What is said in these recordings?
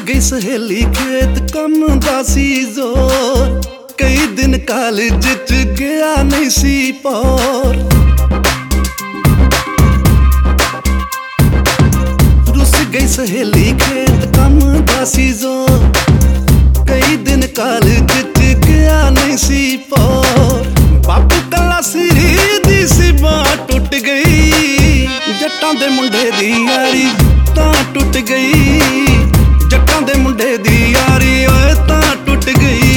गई सहेली खेत कम दा सी जोर, कई दिन कॉलेज च गया नहीं सी पौर। रुस गई सहेली खेत कम दा सी जोर, कई दिन कॉलेज च गया नहीं सी पौर। बापू कला सिरी दी सी बांह टुट गई, जट्टां दे मुंडे दी यारी तां टुट गई। जट्टां दे मुंडे दी यारी ओए तां टुट गई।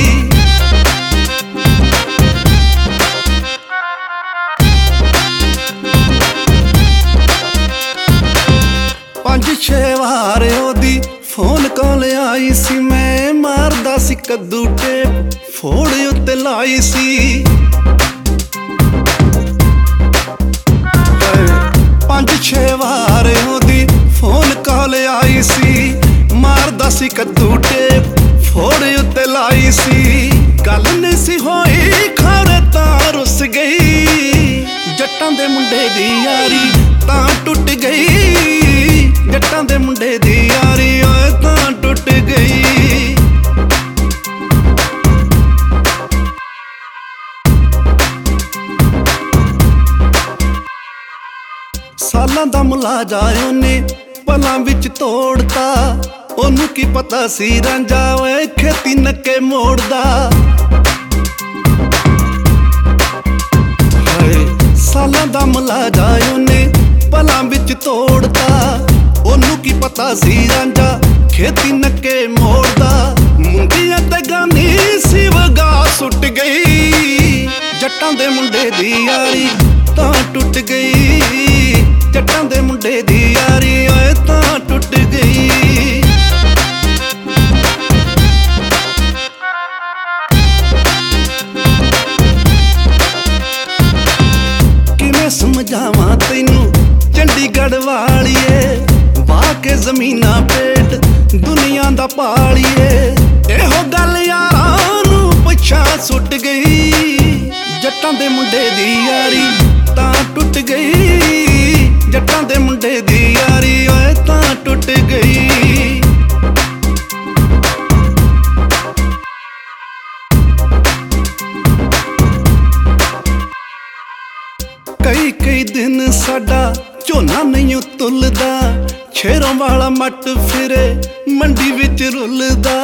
5-6 वार ओदी फोन कॉल आई सी, मैं मारदा सी कद्दू टेप फोड़ उत्ते लाई सी। 5-6 वार ओदी फोन कॉल आई सी, मारदा सी कद्दू टेप फोड़ उत्ते लाई सी। गल नहीं सी होई खरे तां रुस गई, जट्टां दे मुंडे दी यारी तां टुट गई। जट्टां दे मुंडे दी यारी ओए तां टुट गई। सालां दा मुलाजा ओने पलां विच तोड़ता, ओनू की पता सी रांझा ओए खेती नक्के मोड़दा। सालां दा मुलाजा ओने पलां विच तोड़ता, ओनू की पता सी रांझा खेती नक्के मोड़दा। मुंडियां ते गानी सी वगा सुट गई, जट्टां दे मुंडे दी यारी तां टुट गई। जट्टां दे मुंडे दी यारी ओए तां टुट गई। किवें समझावां तैनू चंडीगढ़ वालिए, वाह के ज़मीनां पेट दुनिया दा पालिए। एहो गल यारां नू पिछां सुट गई, जट्टां दे मुंडे दी यारी तां टुट गई। जट्टां दे मुंडे दी यारी ओए तां टुट गई। कई दिन साडा झोना नहीं तुलदा, शेरों वाला मट फिरे मंडी विच रुलदा।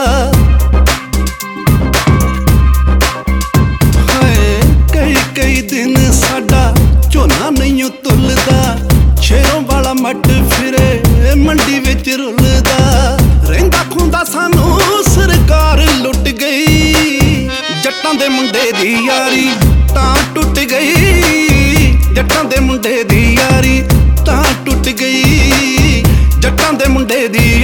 कई दिन साडा झोना नहीं तुलदा, शेरों वाला मट फिरे मंडी विच रुलदा। रहिंदा खुंदा सानू सरकार लुट गई, जट्टां दे मुंडे दी यारी तां टुट गई। जट्टां दे मुंडे दी यारी तां टुट गई। जट्टां दे मुंडे दी